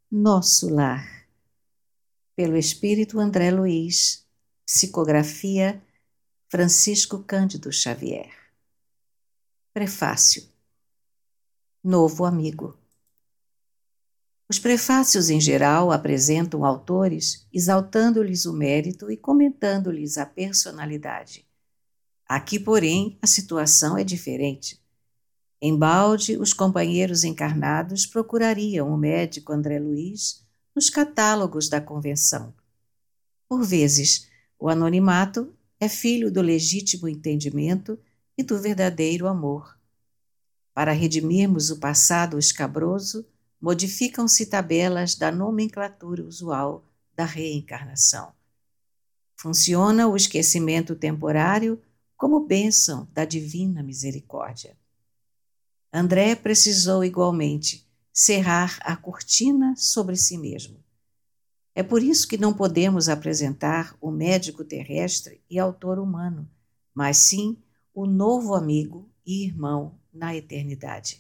Nosso Lar, pelo Espírito André Luiz, psicografia Francisco Cândido Xavier. Prefácio. Novo amigo. Os prefácios, em geral, apresentam autores exaltando-lhes o mérito e comentando-lhes a personalidade. Aqui, porém, a situação é diferente. Embalde, os companheiros encarnados procurariam o médico André Luiz nos catálogos da Convenção. Por vezes, o anonimato é filho do legítimo entendimento e do verdadeiro amor. Para redimirmos o passado escabroso, modificam-se tabelas da nomenclatura usual da reencarnação. Funciona o esquecimento temporário como bênção da divina misericórdia. André precisou igualmente cerrar a cortina sobre si mesmo. É por isso que não podemos apresentar o médico terrestre e autor humano, mas sim o novo amigo e irmão na eternidade.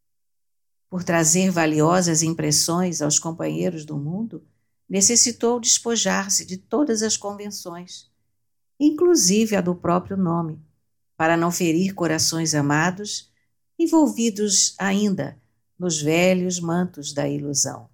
Por trazer valiosas impressões aos companheiros do mundo, necessitou despojar-se de todas as convenções, inclusive a do próprio nome, para não ferir corações amados, envolvidos ainda nos velhos mantos da ilusão.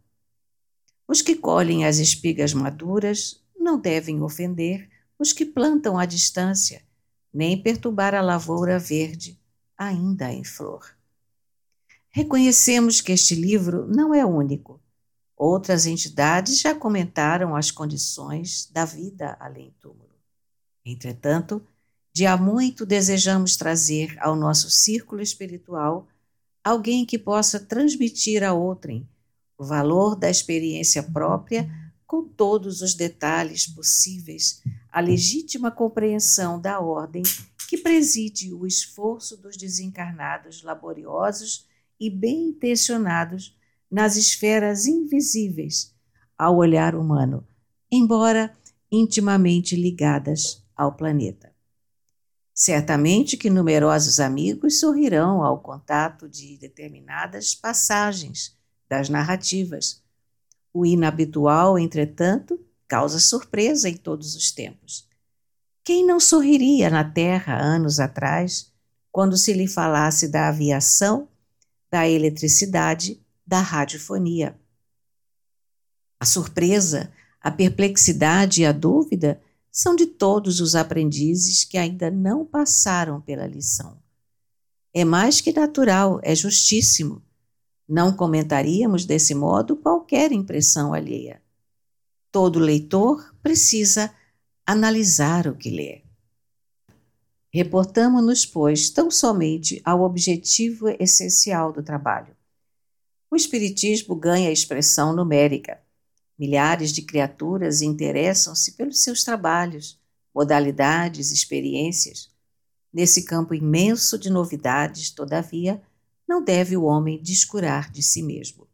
Os que colhem as espigas maduras não devem ofender os que plantam à distância, nem perturbar a lavoura verde, ainda em flor. Reconhecemos que este livro não é único. Outras entidades já comentaram as condições da vida além-túmulo. Entretanto, de há muito desejamos trazer ao nosso círculo espiritual alguém que possa transmitir a outrem o valor da experiência própria com todos os detalhes possíveis, a legítima compreensão da ordem que preside o esforço dos desencarnados laboriosos e bem-intencionados nas esferas invisíveis ao olhar humano, embora intimamente ligadas ao planeta. Certamente que numerosos amigos sorrirão ao contato de determinadas passagens das narrativas. O inabitual, entretanto, causa surpresa em todos os tempos. Quem não sorriria na Terra anos atrás, quando se lhe falasse da aviação, da eletricidade, da radiofonia? A surpresa, a perplexidade e a dúvida são de todos os aprendizes que ainda não passaram pela lição. É mais que natural, é justíssimo. Não comentaríamos desse modo qualquer impressão alheia. Todo leitor precisa analisar o que lê. Reportamo-nos, pois, tão somente ao objetivo essencial do trabalho. O Espiritismo ganha expressão numérica. Milhares de criaturas interessam-se pelos seus trabalhos, modalidades, experiências. Nesse campo imenso de novidades, todavia, não deve o homem descurar de si mesmo.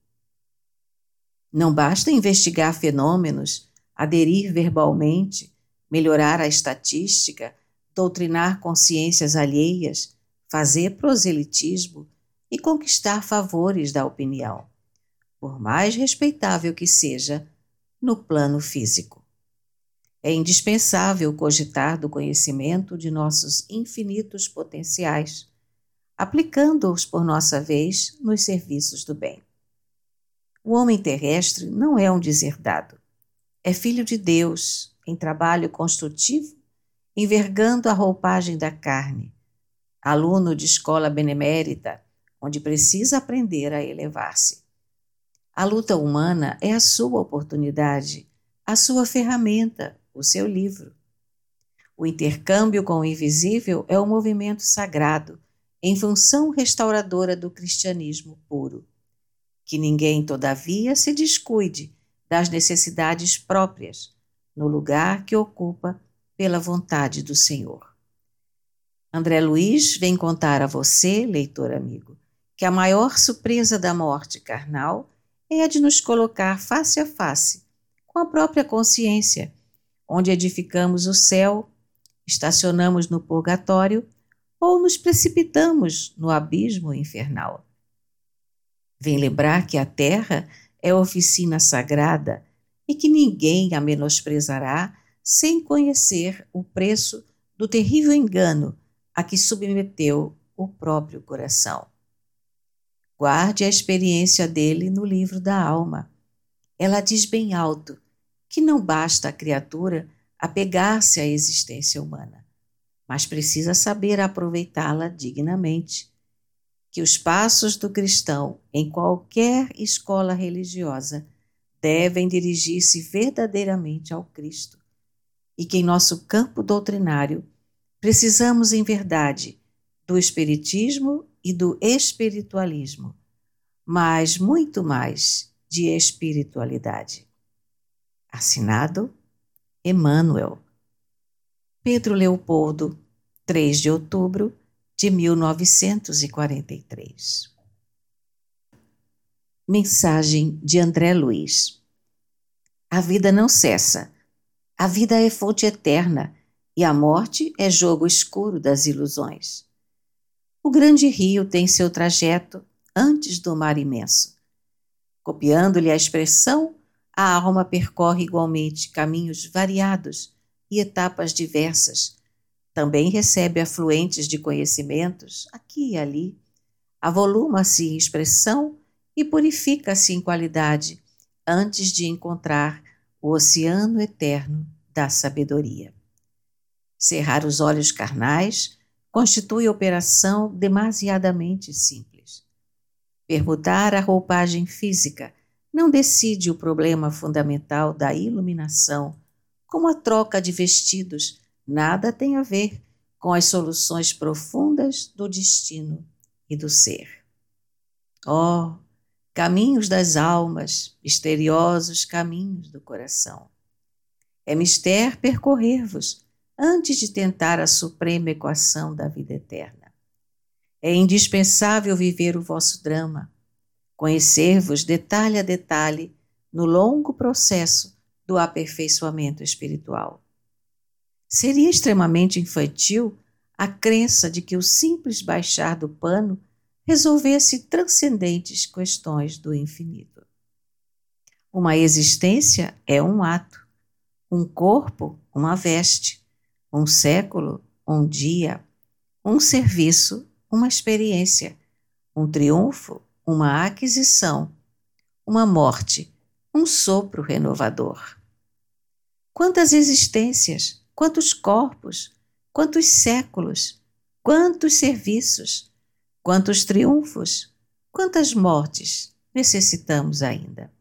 Não basta investigar fenômenos, aderir verbalmente, melhorar a estatística, doutrinar consciências alheias, fazer proselitismo e conquistar favores da opinião, por mais respeitável que seja, no plano físico. É indispensável cogitar do conhecimento de nossos infinitos potenciais, aplicando-os, por nossa vez, nos serviços do bem. O homem terrestre não é um deserdado. É filho de Deus, em trabalho construtivo, envergando a roupagem da carne, aluno de escola benemérita, onde precisa aprender a elevar-se. A luta humana é a sua oportunidade, a sua ferramenta, o seu livro. O intercâmbio com o invisível é o movimento sagrado, em função restauradora do cristianismo puro. Que ninguém, todavia, se descuide das necessidades próprias, no lugar que ocupa pela vontade do Senhor. André Luiz vem contar a você, leitor amigo, que a maior surpresa da morte carnal é a de nos colocar face a face com a própria consciência, onde edificamos o céu, estacionamos no purgatório ou nos precipitamos no abismo infernal. Vem lembrar que a terra é oficina sagrada e que ninguém a menosprezará sem conhecer o preço do terrível engano a que submeteu o próprio coração. Guarde a experiência dele no livro da alma. Ela diz bem alto que não basta a criatura apegar-se à existência humana, mas precisa saber aproveitá-la dignamente, que os passos do cristão em qualquer escola religiosa devem dirigir-se verdadeiramente ao Cristo, e que em nosso campo doutrinário precisamos em verdade do espiritismo e do espiritualismo, mas muito mais de espiritualidade. Assinado Emmanuel. Pedro Leopoldo, 3 de outubro de 1943. Mensagem de André Luiz. A vida não cessa. A vida é fonte eterna e a morte é jogo escuro das ilusões. O grande rio tem seu trajeto antes do mar imenso. Copiando-lhe a expressão, a alma percorre igualmente caminhos variados e etapas diversas. Também recebe afluentes de conhecimentos, aqui e ali, avoluma-se em expressão e purifica-se em qualidade, antes de encontrar o oceano eterno da sabedoria. Cerrar os olhos carnais constitui operação demasiadamente simples. Permutar a roupagem física não decide o problema fundamental da iluminação, como a troca de vestidos nada tem a ver com as soluções profundas do destino e do ser. Oh, caminhos das almas, misteriosos caminhos do coração! É mister percorrer-vos antes de tentar a suprema equação da vida eterna. É indispensável viver o vosso drama, conhecer-vos detalhe a detalhe no longo processo do aperfeiçoamento espiritual. Seria extremamente infantil a crença de que o simples baixar do pano resolvesse transcendentes questões do infinito. Uma existência é um ato, um corpo, uma veste, um século, um dia, um serviço, uma experiência, um triunfo, uma aquisição, uma morte, um sopro renovador. Quantas existências, quantos corpos, quantos séculos, quantos serviços, quantos triunfos, quantas mortes necessitamos ainda?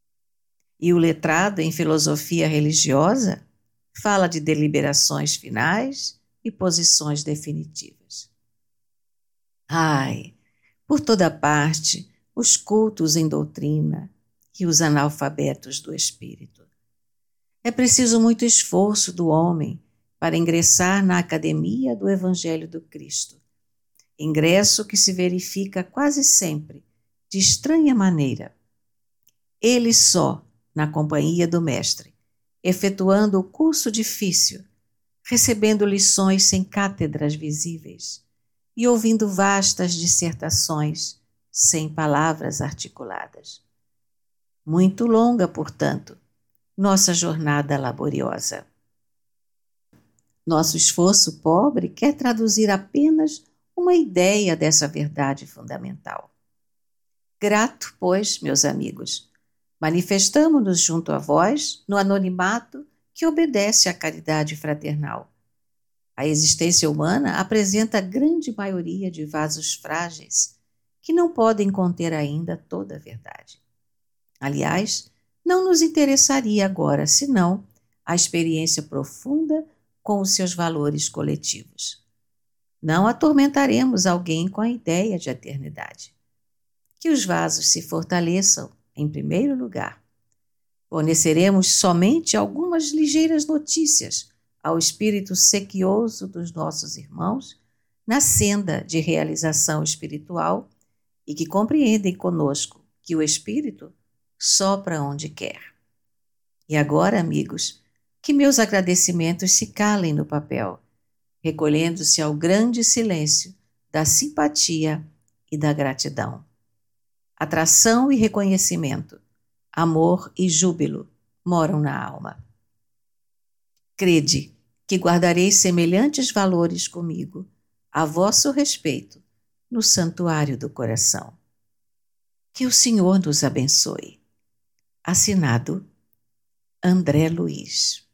E o letrado em filosofia religiosa fala de deliberações finais e posições definitivas. Ai, por toda parte, os cultos em doutrina e os analfabetos do espírito. É preciso muito esforço do homem para ingressar na academia do Evangelho do Cristo, ingresso que se verifica quase sempre de estranha maneira. Ele só, na companhia do Mestre, efetuando o curso difícil, recebendo lições sem cátedras visíveis e ouvindo vastas dissertações sem palavras articuladas. Muito longa, portanto, nossa jornada laboriosa. Nosso esforço pobre quer traduzir apenas uma ideia dessa verdade fundamental. Grato, pois, meus amigos, manifestamo-nos junto a vós no anonimato que obedece à caridade fraternal. A existência humana apresenta a grande maioria de vasos frágeis que não podem conter ainda toda a verdade. Aliás, não nos interessaria agora, senão, a experiência profunda com os seus valores coletivos. Não atormentaremos alguém com a ideia de eternidade. Que os vasos se fortaleçam, em primeiro lugar. Forneceremos somente algumas ligeiras notícias ao espírito sequioso dos nossos irmãos na senda de realização espiritual e que compreendem conosco que o espírito sopra onde quer. E agora, amigos, que meus agradecimentos se calem no papel, recolhendo-se ao grande silêncio da simpatia e da gratidão. Atração e reconhecimento amor e júbilo moram na alma. Crede que guardareis semelhantes valores comigo, a vosso respeito, no santuário do coração. Que o Senhor nos abençoe. Assinado André Luiz.